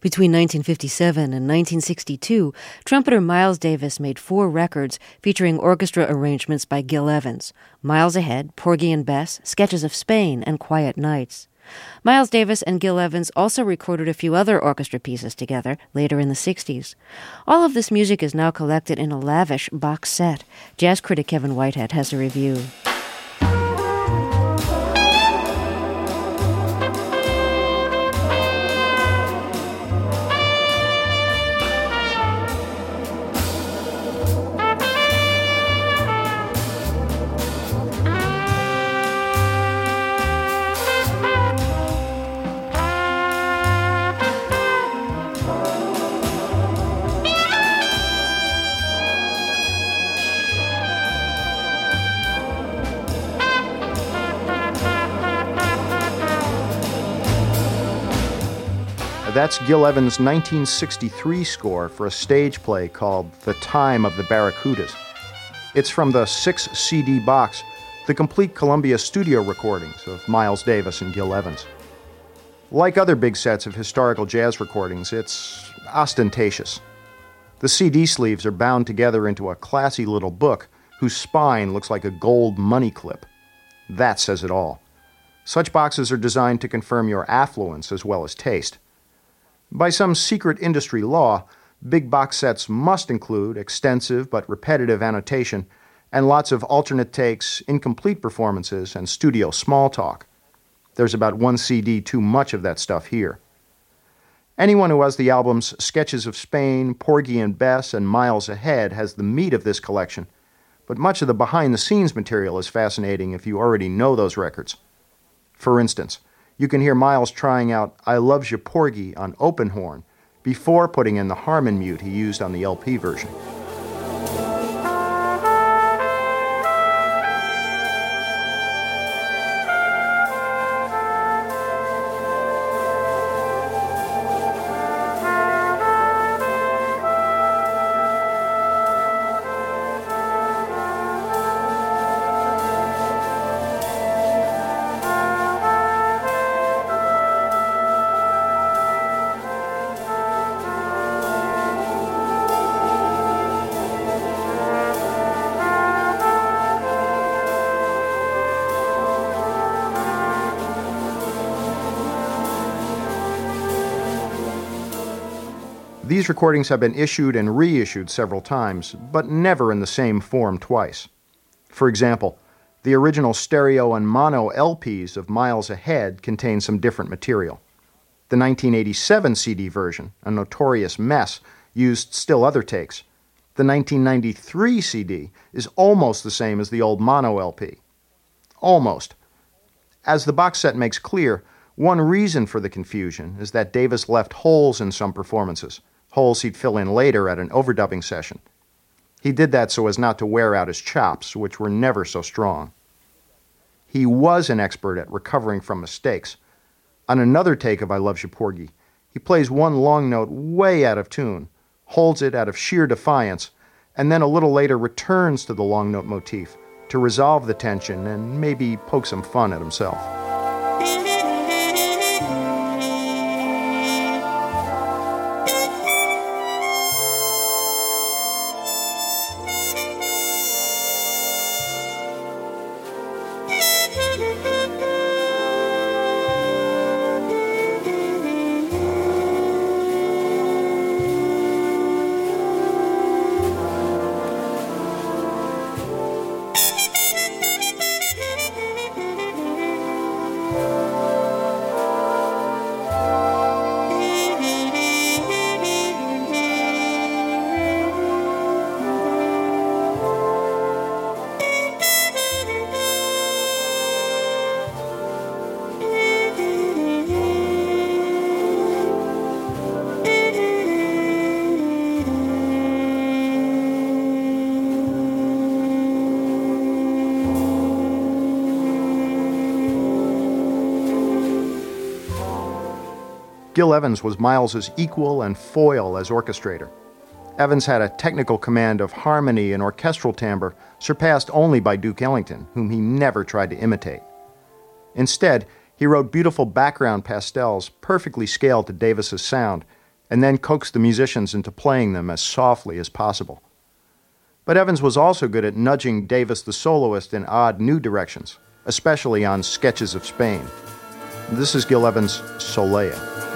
Between 1957 and 1962, trumpeter Miles Davis made 4 records featuring orchestra arrangements by Gil Evans: Miles Ahead, Porgy and Bess, Sketches of Spain, and Quiet Nights. Miles Davis and Gil Evans also recorded a few other orchestra pieces together later in the 60s. All of this music is now collected in a lavish box set. Jazz critic Kevin Whitehead has a review. That's Gil Evans' 1963 score for a stage play called The Time of the Barracudas. It's from the 6-CD box, the complete Columbia studio recordings of Miles Davis and Gil Evans. Like other big sets of historical jazz recordings, it's ostentatious. The CD sleeves are bound together into a classy little book whose spine looks like a gold money clip. That says it all. Such boxes are designed to confirm your affluence as well as taste. By some secret industry law, big box sets must include extensive but repetitive annotation and lots of alternate takes, incomplete performances, and studio small talk. There's about 1 CD too much of that stuff here. Anyone who has the albums Sketches of Spain, Porgy and Bess, and Miles Ahead has the meat of this collection, but much of the behind-the-scenes material is fascinating if you already know those records. For instance, you can hear Miles trying out I Loves Ya Porgy on open horn before putting in the Harmon mute he used on the LP version. These recordings have been issued and reissued several times, but never in the same form twice. For example, the original stereo and mono LPs of Miles Ahead contain some different material. The 1987 CD version, a notorious mess, used still other takes. The 1993 CD is almost the same as the old mono LP. Almost. As the box set makes clear, one reason for the confusion is that Davis left holes in some performances, holes he'd fill in later at an overdubbing session. He did that so as not to wear out his chops, which were never so strong. He was an expert at recovering from mistakes. On another take of I Loves Ya Porgy, he plays one long note way out of tune, holds it out of sheer defiance, and then a little later returns to the long note motif to resolve the tension and maybe poke some fun at himself. Gil Evans was Miles's equal and foil as orchestrator. Evans had a technical command of harmony and orchestral timbre surpassed only by Duke Ellington, whom he never tried to imitate. Instead, he wrote beautiful background pastels perfectly scaled to Davis's sound, and then coaxed the musicians into playing them as softly as possible. But Evans was also good at nudging Davis the soloist in odd new directions, especially on Sketches of Spain. This is Gil Evans' Solea.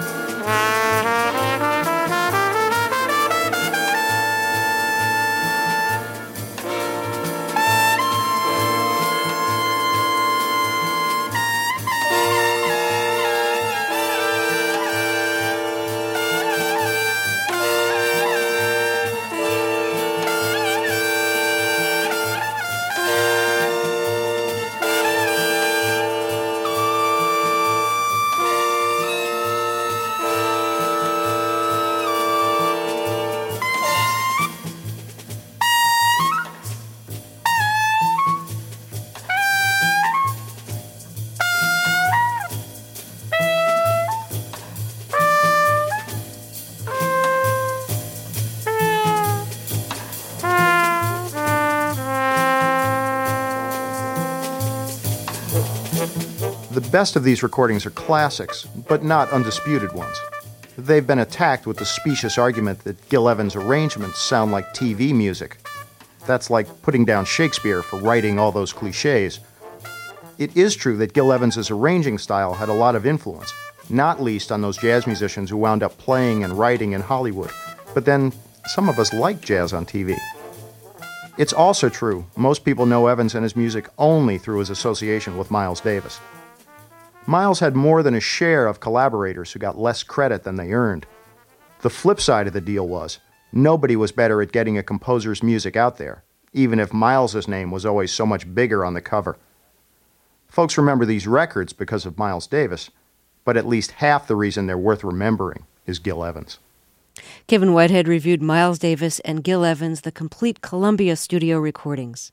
The best of these recordings are classics, but not undisputed ones. They've been attacked with the specious argument that Gil Evans' arrangements sound like TV music. That's like putting down Shakespeare for writing all those cliches. It is true that Gil Evans' arranging style had a lot of influence, not least on those jazz musicians who wound up playing and writing in Hollywood. But then, some of us like jazz on TV. It's also true most people know Evans and his music only through his association with Miles Davis. Miles had more than a share of collaborators who got less credit than they earned. The flip side of the deal was, nobody was better at getting a composer's music out there, even if Miles's name was always so much bigger on the cover. Folks remember these records because of Miles Davis, but at least half the reason they're worth remembering is Gil Evans. Kevin Whitehead reviewed Miles Davis and Gil Evans, the complete Columbia studio recordings.